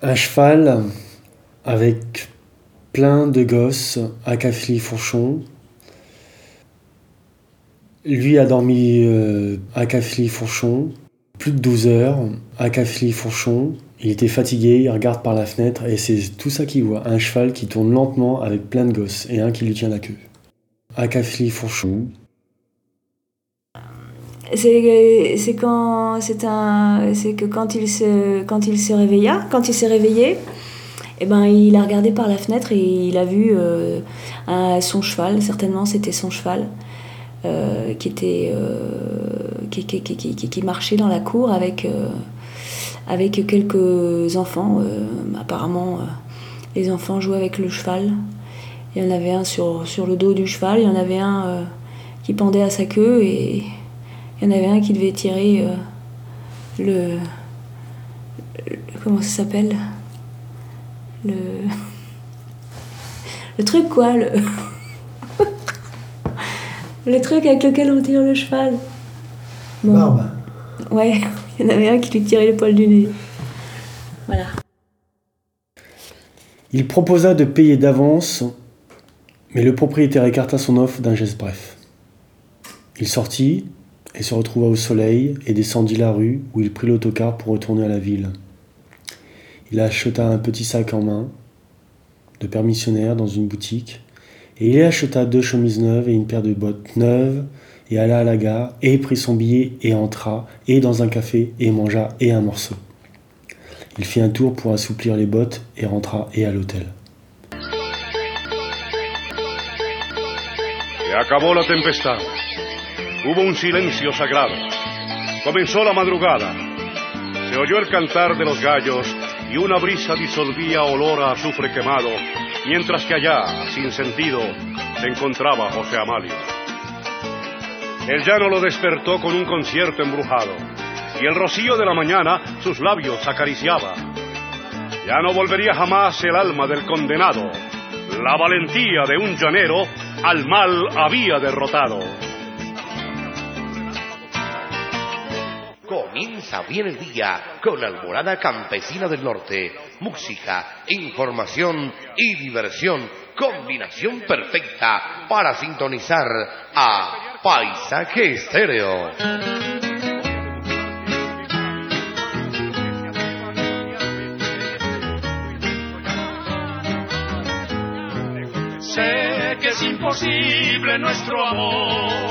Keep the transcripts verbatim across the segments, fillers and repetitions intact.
Un cheval avec plein de gosses à Cafély-Fourchon. Lui a dormi euh, à Cafély-Fourchon plus de douze heures à Cafély-Fourchon. Il était fatigué, il regarde par la fenêtre et c'est tout ça qu'il voit. Un cheval qui tourne lentement avec plein de gosses et un qui lui tient la queue. À Cafély-Fourchon. C'est, c'est quand c'est un c'est que quand il se quand il se réveilla quand il s'est réveillé, eh ben il a regardé par la fenêtre et il a vu euh, un, son cheval, certainement c'était son cheval, euh, qui était euh, qui, qui, qui, qui, qui marchait dans la cour avec euh, avec quelques enfants. Euh, apparemment, euh, les enfants jouaient avec le cheval. Il y en avait un sur sur le dos du cheval, il y en avait un euh, qui pendait à sa queue et il y en avait un qui devait tirer euh, le, le... Comment ça s'appelle Le... Le truc quoi, le... le truc avec lequel on tire le cheval. Bon. Barbe. Ouais, il y en avait un qui lui tirait les poils du nez. Voilà. Il proposa de payer d'avance, mais le propriétaire écarta son offre d'un geste bref. Il sortit et se retrouva au soleil et descendit la rue où il prit l'autocar pour retourner à la ville. Il acheta un petit sac en main de permissionnaire dans une boutique et il y acheta deux chemises neuves et une paire de bottes neuves et alla à la gare et prit son billet et entra et dans un café et mangea et un morceau. Il fit un tour pour assouplir les bottes et rentra et à l'hôtel. Se acabó la tempestad. Hubo un silencio sagrado. Comenzó la madrugada. Se oyó el cantar de los gallos y una brisa disolvía olor a azufre quemado, mientras que allá, sin sentido, se encontraba José Amalio. El llano lo despertó con un concierto embrujado, y el rocío de la mañana sus labios acariciaba. Ya no volvería jamás el alma del condenado. La valentía de un llanero al mal había derrotado. Comienza bien el día con la Alborada Campesina del Norte. Música, información y diversión. Combinación perfecta para sintonizar a Paisaje Estéreo. Sé que es imposible nuestro amor,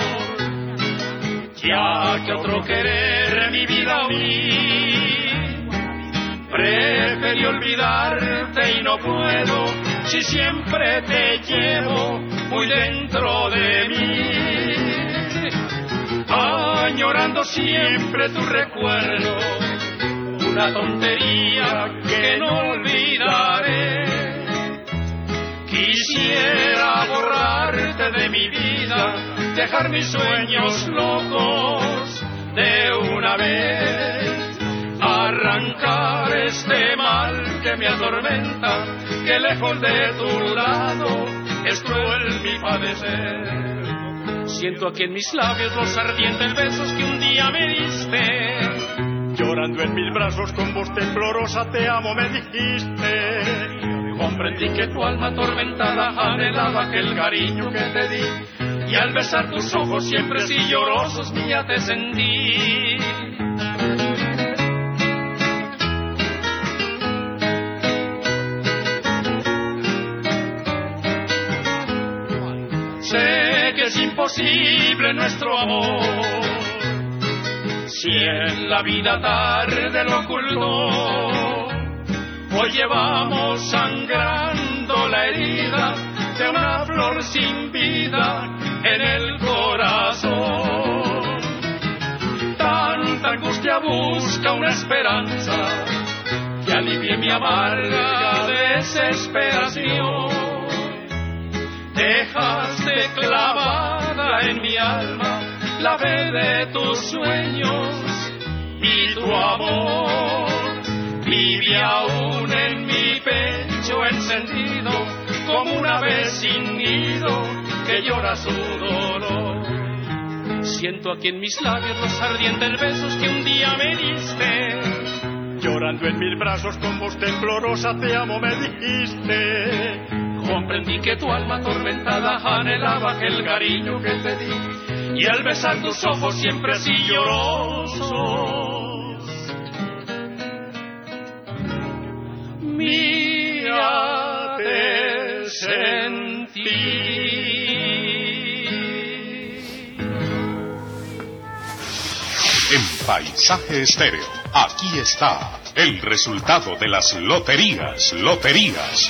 ya que otro querer mi vida unir. Preferí olvidarte y no puedo, si siempre te llevo muy dentro de mí. Añorando siempre tu recuerdo, una tontería que no olvidaré. Quisiera borrarte de mi vida, dejar mis sueños locos de una vez, arrancar este mal que me atormenta, que lejos de tu lado es cruel mi padecer. Siento aquí en mis labios los ardientes besos que un día me diste, llorando en mis brazos con voz temblorosa te amo me dijiste. Comprendí que tu alma atormentada anhelaba aquel cariño que te di, y al besar tus ojos siempre sí llorosos mía te sentí. Sé que es imposible nuestro amor, si en la vida tarde lo ocultó. Hoy llevamos sangrando la herida de una flor sin vida en el corazón. Tanta angustia busca una esperanza que alivie mi amarga desesperación. Dejaste clavada en mi alma la fe de tus sueños y tu amor. Vive aún en mi pecho encendido como una ave sin nido que llora su dolor. Siento aquí en mis labios los ardientes besos que un día me diste, llorando en mis brazos con voz temblorosa te amo me dijiste. Comprendí que tu alma atormentada anhelaba aquel cariño que te di, y al besar tus ojos siempre así llorosos, mía te sentí. En Paisaje Estéreo, aquí está el resultado de las loterías, loterías.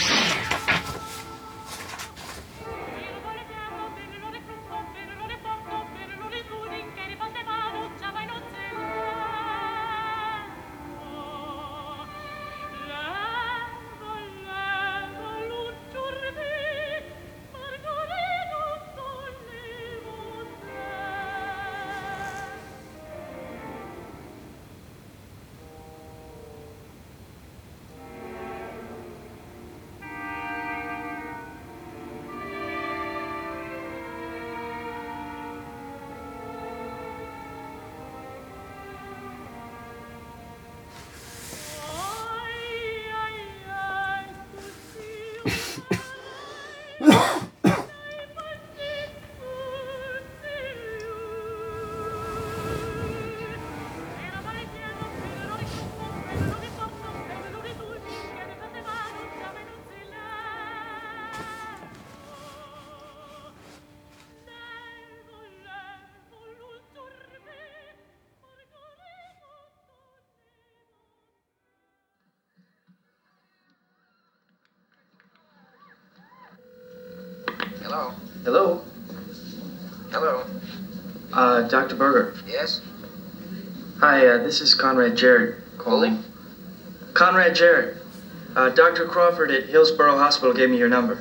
Hello? Hello? Hello? Uh, Doctor Berger. Yes? Hi, uh, this is Conrad Jarrett calling. Conrad Jarrett. Uh, Doctor Crawford at Hillsborough Hospital gave me your number.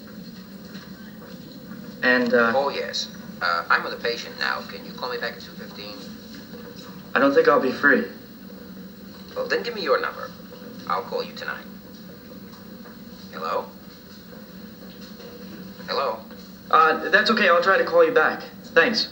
And, uh... Oh, yes. Uh, I'm with a patient now. Can you call me back at two fifteen? I don't think I'll be free. Well, then give me your number. I'll call you tonight. Hello? Hello? Uh, that's okay. I'll try to call you back. Thanks.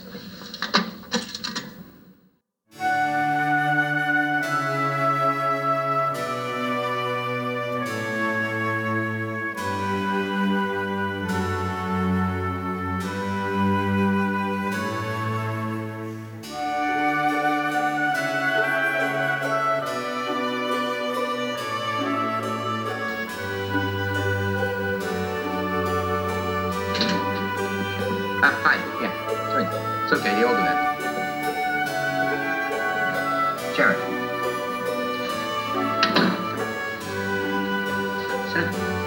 Uh, hi, yeah. Sorry. It's okay, they all do that. Sharon. Sit.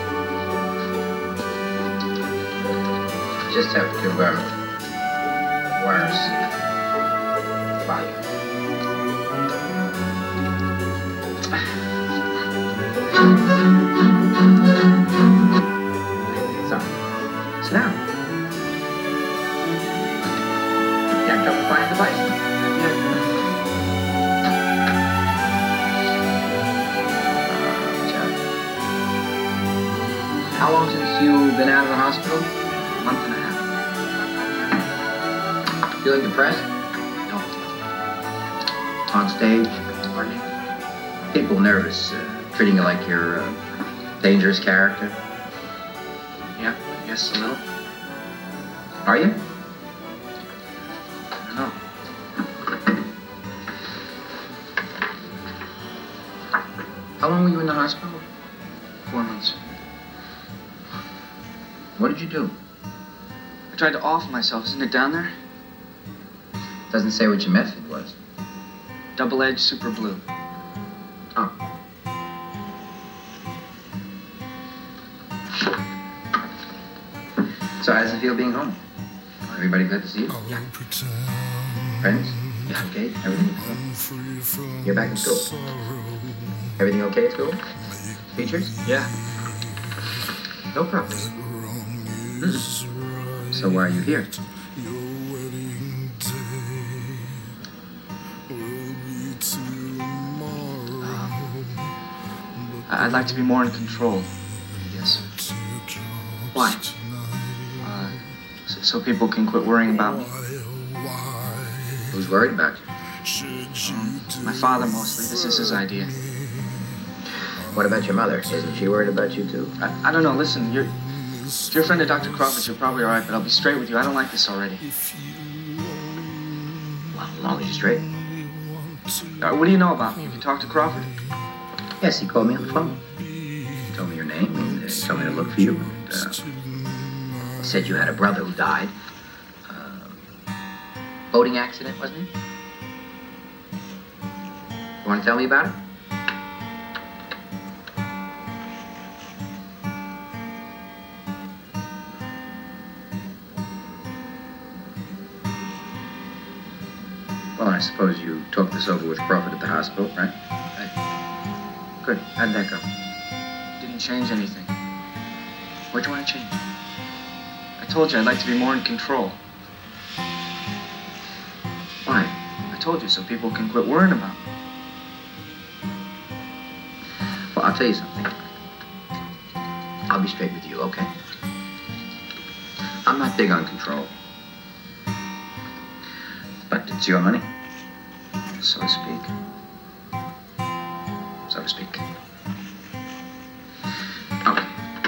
Just have to, um, wires. Bye. Sorry. Sit down. Yeah, don't find the device. Yeah. How long since you've been out of the hospital? A month and a half. Feeling depressed? No. On stage? Pardon me? People nervous, uh, treating you like you're a dangerous character? Yeah, I guess a little. Are you? No. How long were you in the hospital? Four months. What did you do? I tried to off myself. Isn't it down there? Doesn't say what your method was. Double-edged super blue. Oh. So how does it feel being home? Everybody glad to see you? Yeah. Friends? Yeah. Okay, everything? You're back in school. Everything okay at school? Teachers? Yeah. No problem. Hmm. So why are you here? I'd like to be more in control. Yes. Why? Uh, so, so people can quit worrying about me. Who's worried about you? Um, my father mostly. This is his idea. What about your mother? Isn't she worried about you, too? I, I don't know. Listen, you're, if you're a friend of Doctor Crawford's, you're probably all right, but I'll be straight with you. I don't like this already. Well, as long as you're straight. Uh, what do you know about me? Have you talked to Crawford? Yes, he called me on the phone. He told me your name and uh, told me to look for you. And, uh, said you had a brother who died. Uh, boating accident, wasn't it? You want to tell me about it? Well, I suppose you talked this over with Crawford at the hospital, right? Right. Good. How'd that go? Didn't change anything. What'd you want to change? I told you I'd like to be more in control. Why? I told you so people can quit worrying about me. Well, I'll tell you something. I'll be straight with you, okay? I'm not big on control. But it's your money. So to speak. So to speak. Okay.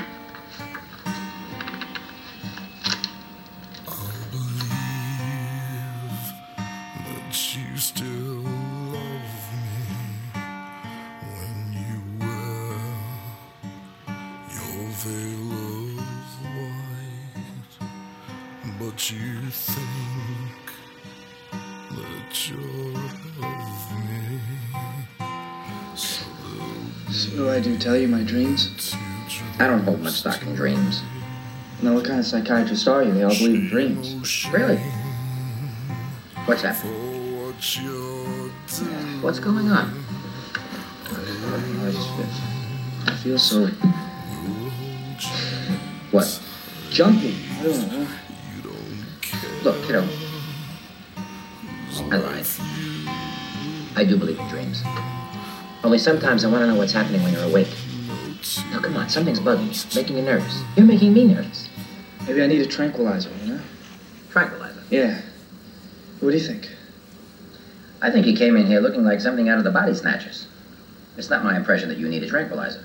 I'll believe that you still love me when you wear your veil of white, but you think that you're of me. So, so what do I do? Tell you my dreams? I don't hold much stock in dreams. Now, what kind of psychiatrist are you? They all believe in dreams. Really? What's that? What's going on? I just feel, I feel so... What? Jumpy. I don't know. Look, kiddo. I lied. I do believe in dreams. Only sometimes I want to know what's happening when you're awake. Now, come on, something's bugging you, making you nervous. You're making me nervous. Maybe I need a tranquilizer, you know? Tranquilizer? Yeah. What do you think? I think you came in here looking like something out of the Body Snatchers. It's not my impression that you need a tranquilizer.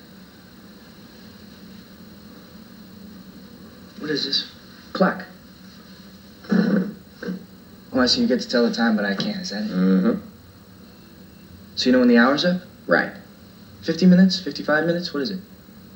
What is this? Clock. Oh, I see you get to tell the time, but I can't. Is that it? Mm-hmm. So you know when the hour's up? Right. fifty minutes? fifty-five minutes? What is it?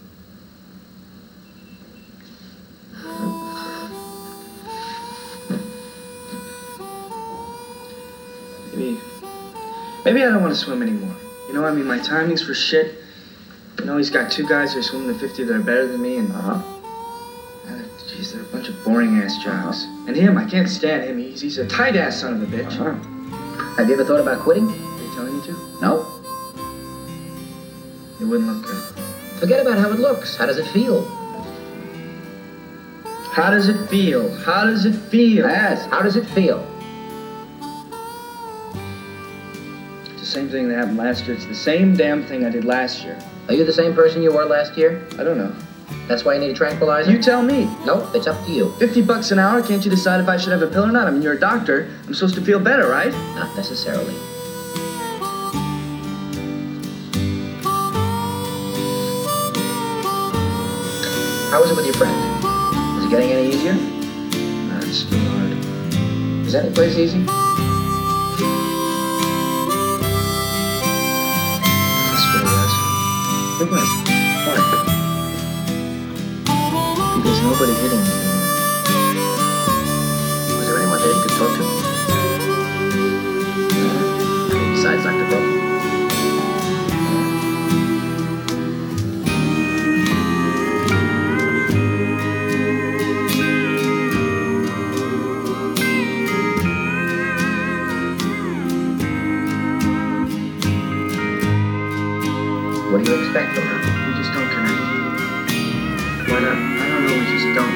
Maybe... Maybe I don't want to swim anymore. You know, I mean, my timing's for shit. You know, he's got two guys who are swimming the fifty that are better than me, and... Uh-huh. Jeez, they're a bunch of boring-ass jocks. Uh-huh. And him, I can't stand him. He's, he's a tight-ass son of a bitch. Uh-huh. Have you ever thought about quitting? Are you telling me to? No. It wouldn't look good. Forget about how it looks. How does it feel? How does it feel? How does it feel? Yes, how does it feel? It's the same thing that happened last year. It's the same damn thing I did last year. Are you the same person you were last year? I don't know. That's why you need a tranquilizer? You tell me. Nope, it's up to you. Fifty bucks an hour, can't you decide if I should have a pill or not? I mean, you're a doctor. I'm supposed to feel better, right? Not necessarily. How is it with your friends? Is it getting any easier? Nah, it's still hard. Is any place easy? Hospital, yes. Big mess. Why? Because nobody's hitting me. Was there anyone there you could talk to? I mean, besides Doctor Crawford? What do you expect from her? We just don't connect. Why not? I don't know, we just don't.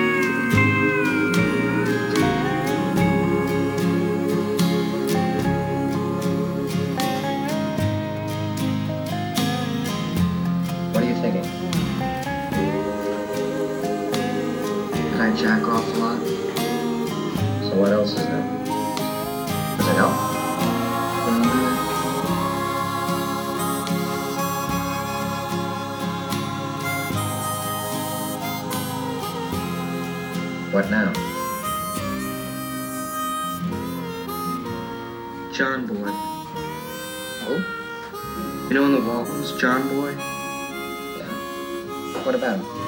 What are you thinking? Did I jack off a lot? So what else is new? Does it help? Um, What now? John Boy. Who? You know in the Waltons, John Boy? Yeah. What about him?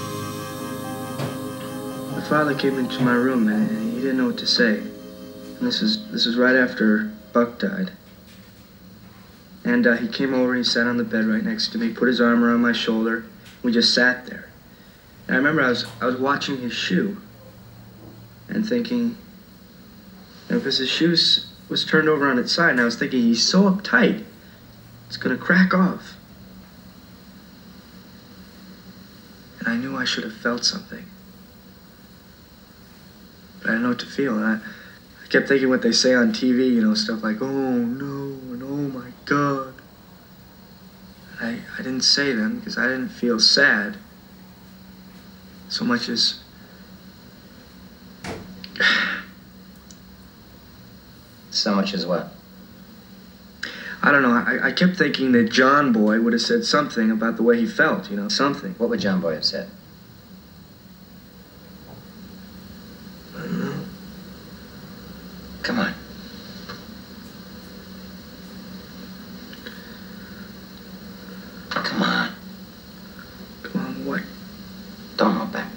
The father came into my room and he didn't know what to say. And this is this is right after Buck died. And uh, he came over and he sat on the bed right next to me, put his arm around my shoulder. We just sat there. And I remember I was I was watching his shoe and thinking, you know, because his shoe was turned over on its side, and I was thinking, he's so uptight, it's gonna crack off. And I knew I should have felt something. But I didn't know what to feel. And I, I kept thinking what they say on T V, you know, stuff like, oh no, and oh my God. And I, I didn't say them because I didn't feel sad so much as So much as what? I don't know. I, I kept thinking that John Boy would have said something about the way he felt, you know, something. What would John Boy have said? I don't know. Come on. Come on. Come on, what? Don't hold back.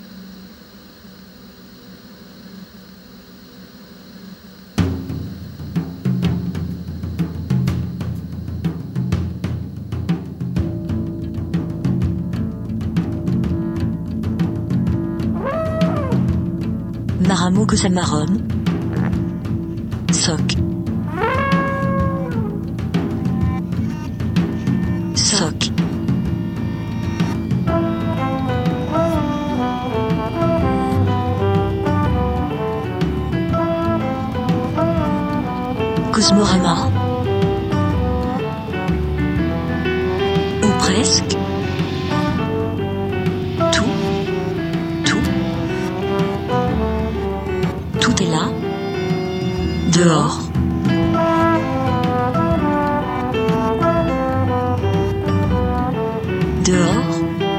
Maramo Cosamaron. Soc. Soc. Cosmorama. Ou presque. Tout. Tout. Tout est là. Dehors. Dehors.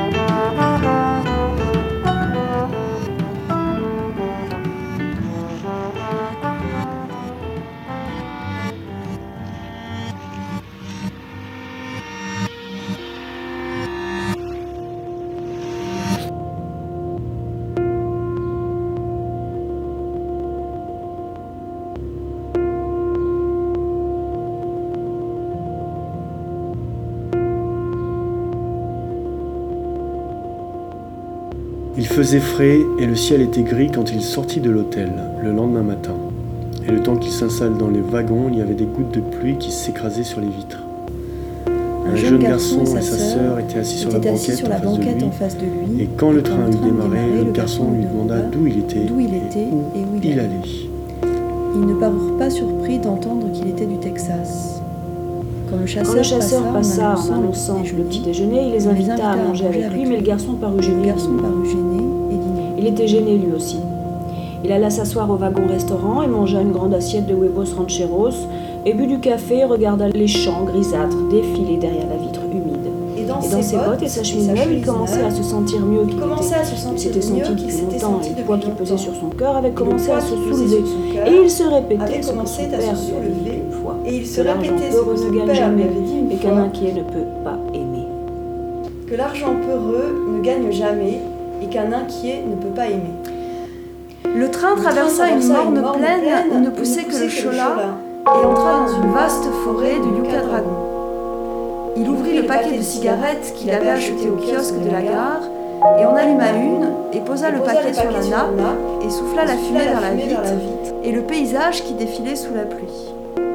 Il faisait frais et le ciel était gris quand il sortit de l'hôtel, le lendemain matin. Et le temps qu'il s'installe dans les wagons, il y avait des gouttes de pluie qui s'écrasaient sur les vitres. Un, Un jeune, jeune garçon et sa sœur étaient assis sur la banquette, sur la en, banquette face en face de lui. Et quand le train eut démarré, le garçon lui demanda d'où il était, d'où il était et où, et où il, il allait. allait. Ils ne parurent pas surpris d'entendre qu'il était du Texas. Quand le chasseur, Quand le chasseur passa, passa en annonçant le petit déjeuner, il les invita, il les invita à manger avec, avec lui, mais le garçon parut gêné. Le garçon parut gêné et dîné. Il était gêné lui aussi. Il alla s'asseoir au wagon-restaurant et mangea une grande assiette de huevos rancheros et but du café et regarda les champs grisâtres défiler derrière la vitre humide. Et dans, et dans ses bottes et sa chemise neuve, il commençait à se sentir mieux qu'il était. Il s'était senti depuis longtemps et le poids qui pesait sur son cœur avait commencé à se soulever. Et il se répétait ce que son père lui avait dit une fois. Et il se répétait ce que son père lui jamais avait dit une et fois. qu'un inquiet ne peut pas aimer. Que l'argent peureux ne gagne jamais et qu'un inquiet ne peut pas aimer. Le train traversa une morne plaine où ne poussait que le chola et entra dans une vaste forêt de yucca dragon. Il ouvrit le paquet de cigarettes qu'il avait acheté au kiosque de la gare et en alluma une et posa le paquet sur la nappe et souffla la fumée vers la vitre et le paysage qui défilait sous la pluie.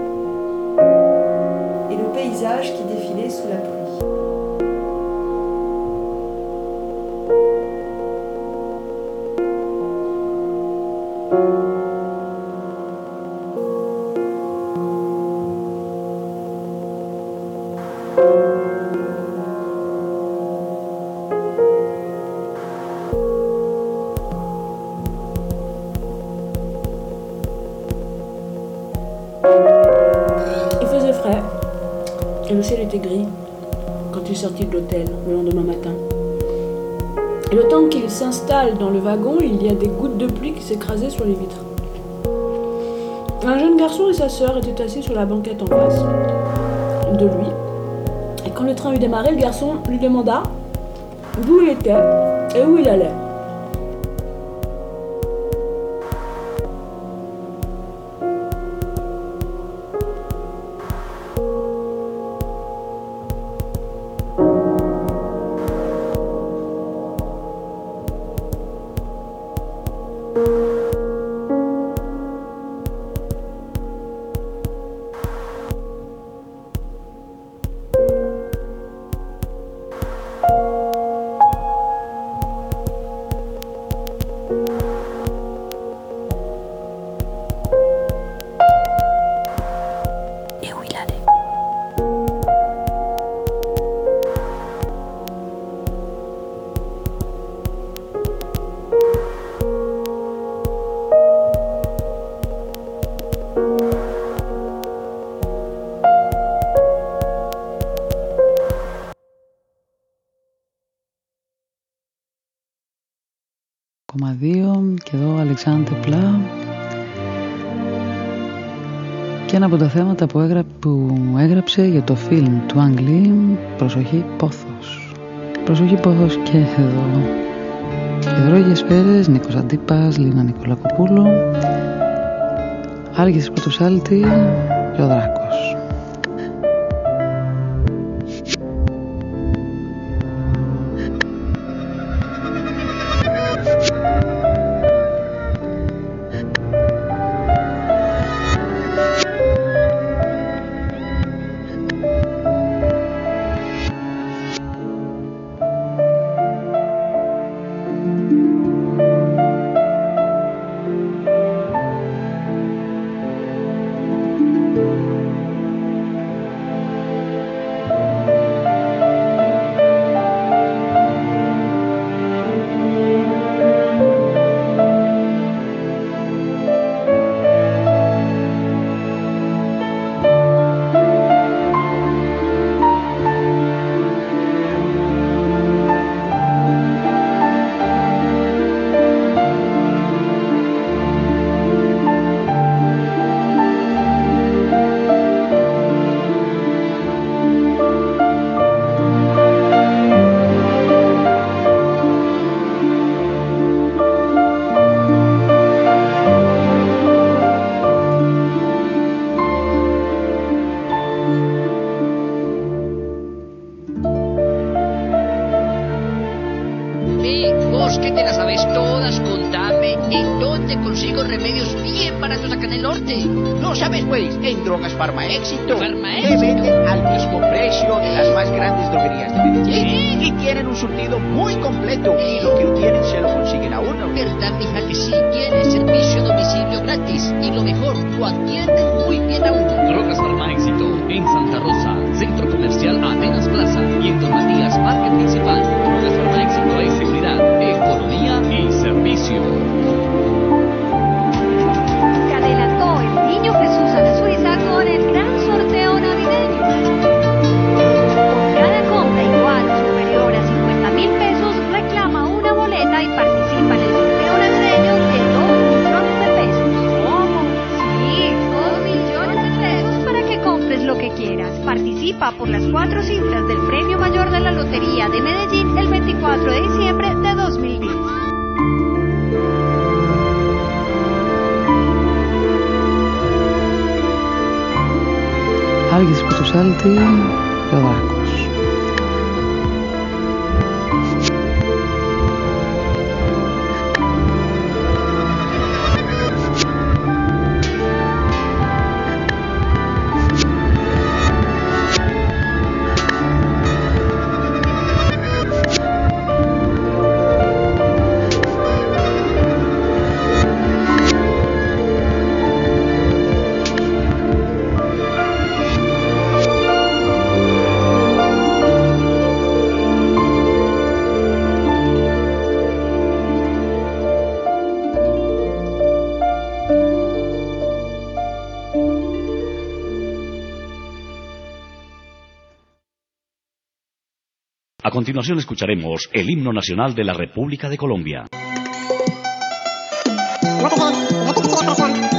Et le paysage qui défilait sous la pluie. Il faisait frais et le ciel était gris quand il sortit de l'hôtel le lendemain matin. Et le temps qu'il s'installe dans le wagon, il y a des gouttes de pluie qui s'écrasaient sur les vitres. Un jeune garçon et sa sœur étaient assis sur la banquette en face de lui. Et quand le train eut démarré, le garçon lui demanda d'où il était et où il allait. Κόμμα δύο και εδώ Αλεξάνδρ Πλά. Και ένα από τα θέματα που, έγρα... που έγραψε για το φιλμ του Αγγλί, προσοχή πόθος. Προσοχή πόθος και εδώ. Υδρόγειες σφαίρες, Νίκος Αντίπας, Λίνα Νικολακοπούλου, Άργης Πρωτοσάλτη και ο Δράκος. Άργης Πρωτοσάλτη και ο Δράκος. A continuación escucharemos el himno nacional de la República de Colombia. Repite, repite,